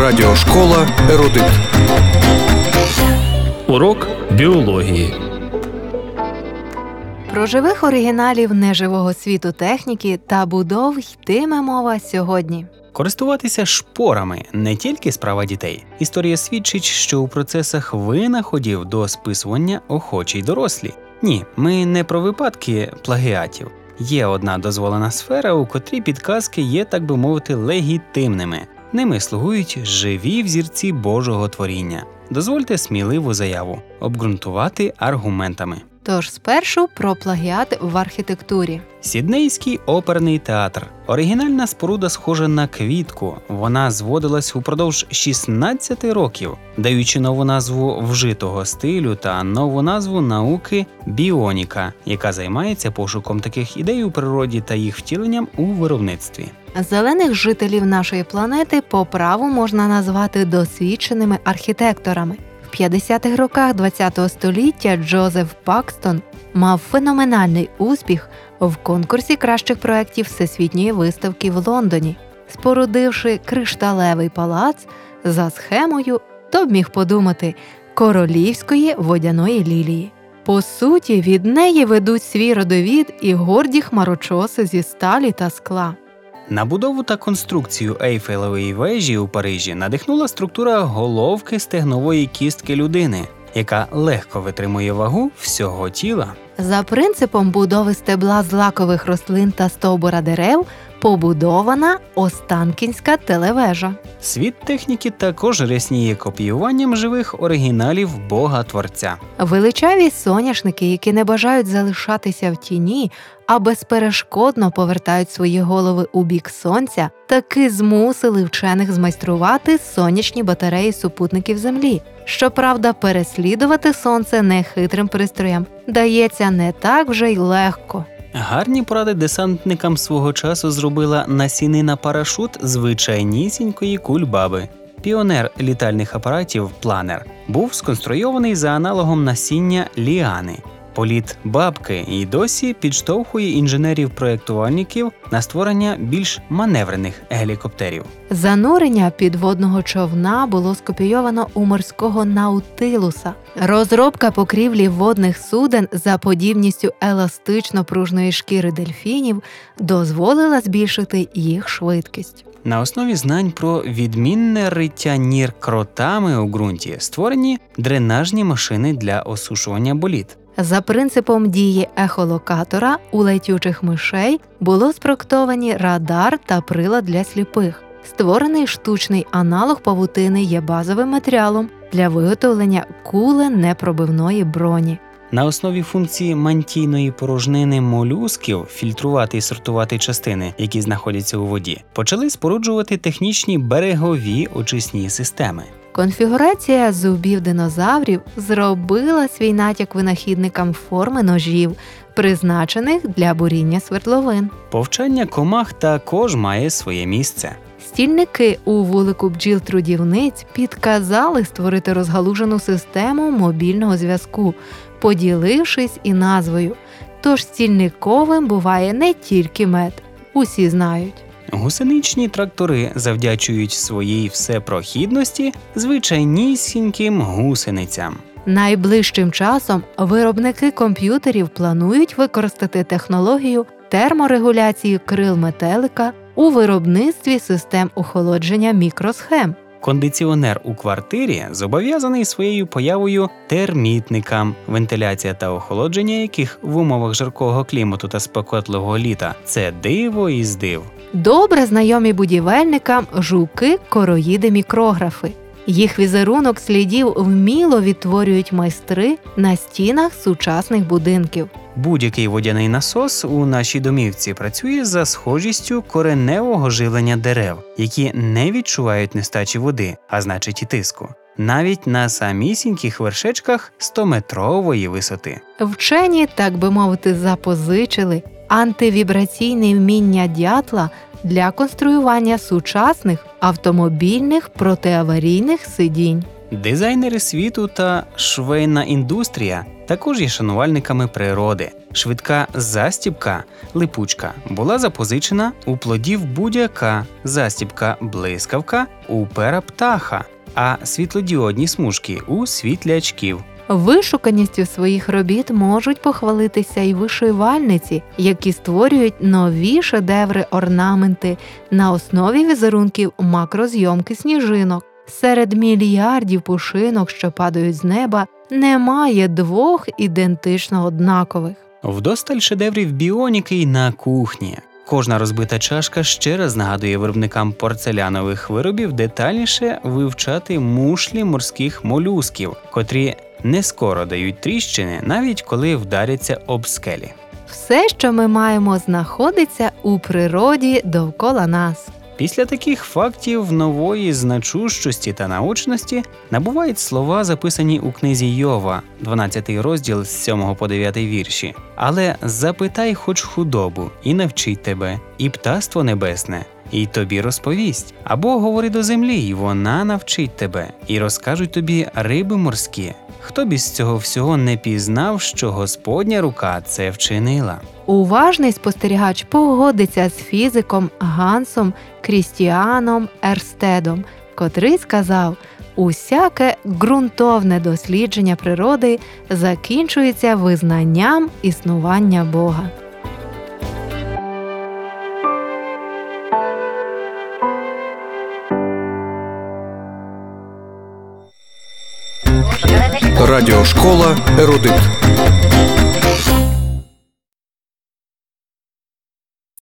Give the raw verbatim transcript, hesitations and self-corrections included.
Радіошкола «Ерудит». Урок біології. Про живих оригіналів неживого світу техніки та будов йтиме мова сьогодні. Користуватися шпорами – не тільки справа дітей. Історія свідчить, що у процесах винаходів до списування охочі й дорослі. Ні, ми не про випадки плагіатів. Є одна дозволена сфера, у котрій підказки є, так би мовити, легітимними. Ними слугують живі взірці Божого творіння. Дозвольте сміливу заяву – обґрунтувати аргументами. Тож спершу про плагіат в архітектурі. Сіднейський оперний театр. Оригінальна споруда схожа на квітку. Вона зводилась упродовж шістнадцяти років, даючи нову назву вжитого стилю та нову назву науки біоніка, яка займається пошуком таких ідей у природі та їх втіленням у виробництві. Зелених жителів нашої планети по праву можна назвати досвідченими архітекторами. В п'ятдесятих роках ХХ століття Джозеф Пакстон мав феноменальний успіх в конкурсі кращих проєктів Всесвітньої виставки в Лондоні, спорудивши кришталевий палац за схемою, хто б міг подумати, королівської водяної лілії. По суті, від неї ведуть свій родовід і горді хмарочоси зі сталі та скла. На будову та конструкцію Ейфелевої вежі у Парижі надихнула структура головки стегнової кістки людини, яка легко витримує вагу всього тіла. За принципом будови стебла з лакових рослин та стовбура дерев побудована Останкінська телевежа. Світ техніки також рясніє копіюванням живих оригіналів Бога-творця. Величаві соняшники, які не бажають залишатися в тіні, а безперешкодно повертають свої голови у бік сонця, таки змусили вчених змайструвати сонячні батареї супутників Землі. Щоправда, переслідувати сонце нехитрим пристроям дається не так вже й легко. Гарні поради десантникам свого часу зробила насінина парашут звичайнісінької кульбаби. Піонер літальних апаратів «Планер» був сконструйований за аналогом насіння ліани. Політ бабки і досі підштовхує інженерів-проєктувальників на створення більш маневрених гелікоптерів. Занурення підводного човна було скопійовано у морського наутилуса. Розробка покрівлі водних суден за подібністю еластично-пружної шкіри дельфінів дозволила збільшити їх швидкість. На основі знань про відмінне риття нір кротами у ґрунті створені дренажні машини для осушування боліт. За принципом дії ехолокатора у летючих мишей було спроектовані радар та прилад для сліпих. Створений штучний аналог павутини є базовим матеріалом для виготовлення куленепробивної броні. На основі функції мантійної порожнини молюсків фільтрувати і сортувати частини, які знаходяться у воді, почали споруджувати технічні берегові очисні системи. Конфігурація зубів динозаврів зробила свій натяк винахідникам форми ножів, призначених для буріння свердловин. Повчання комах також має своє місце. Стільники у вулику бджіл-трудівниць підказали створити розгалужену систему мобільного зв'язку, поділившись і назвою. Тож стільниковим буває не тільки мед, усі знають. Гусеничні трактори завдячують своїй всепрохідності звичайнісіньким гусеницям. Найближчим часом виробники комп'ютерів планують використати технологію терморегуляції крил метелика у виробництві систем охолодження мікросхем. Кондиціонер у квартирі зобов'язаний своєю появою термітникам, вентиляція та охолодження яких в умовах жаркого клімату та спекотливого літа – це диво із див. Добре знайомі будівельникам жуки-короїди-мікрографи. Їх візерунок слідів вміло відтворюють майстри на стінах сучасних будинків. Будь-який водяний насос у нашій домівці працює за схожістю кореневого живлення дерев, які не відчувають нестачі води, а значить і тиску, навіть на самісіньких вершечках стометрової висоти. Вчені, так би мовити, запозичили антивібраційне вміння дятла для конструювання сучасних автомобільних протиаварійних сидінь. Дизайнери світу та швейна індустрія також є шанувальниками природи. Швидка застібка липучка була запозичена у плодів будь-яка, застібка блискавка у пера птаха, а світлодіодні смужки у світлячків. Вишуканістю своїх робіт можуть похвалитися й вишивальниці, які створюють нові шедеври-орнаменти на основі візерунків макрозйомки сніжинок. Серед мільярдів пушинок, що падають з неба, немає двох ідентично однакових. Вдосталь шедеврів біоніки й на кухні. Кожна розбита чашка ще раз нагадує виробникам порцелянових виробів детальніше вивчати мушлі морських молюсків, котрі не скоро дають тріщини, навіть коли вдаряться об скелі. Все, що ми маємо, знаходиться у природі довкола нас. Після таких фактів нової значущості та наочності набувають слова, записані у книзі Йова, дванадцятий розділ з сьомого по дев'ятий вірші. «Але запитай хоч худобу, і навчить тебе, і птаство небесне, і тобі розповість. Або говори до землі, і вона навчить тебе, і розкажуть тобі риби морські. Хто б із цього всього не пізнав, що Господня рука це вчинила?» Уважний спостерігач погодиться з фізиком Гансом Крістіаном Ерстедом, котрий сказав: «Усяке ґрунтовне дослідження природи закінчується визнанням існування Бога». Радіошкола «Ерудит».